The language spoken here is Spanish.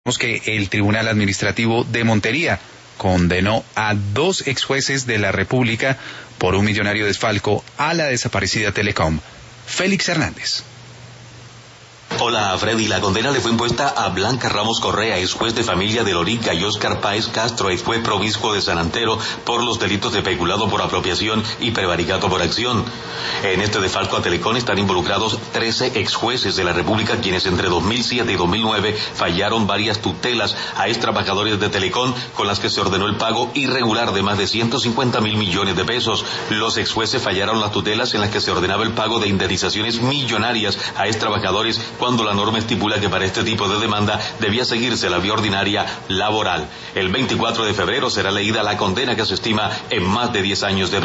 que el Tribunal Administrativo de Montería condenó a 2 ex jueces de la República por un millonario desfalco a la desaparecida Telecom. Félix Hernández. Hola, Freddy. La condena le fue impuesta a Blanca Ramos Correa, ex juez de familia de Lorica, y Óscar Páez Castro, ex juez promiscuo de San Antero, por los delitos de peculado por apropiación y prevaricato por acción. En este desfalco a Telecom están involucrados 13 ex jueces de la República, quienes entre 2007 y 2009 fallaron varias tutelas a ex trabajadores de Telecom, con las que se ordenó el pago irregular de más de 150.000 millones de pesos. Los ex jueces fallaron las tutelas en las que se ordenaba el pago de indemnizaciones millonarias a ex trabajadores, cuando la norma estipula que para este tipo de demanda debía seguirse la vía ordinaria laboral. El 24 de febrero será leída la condena, que se estima en más de 10 años de prisión.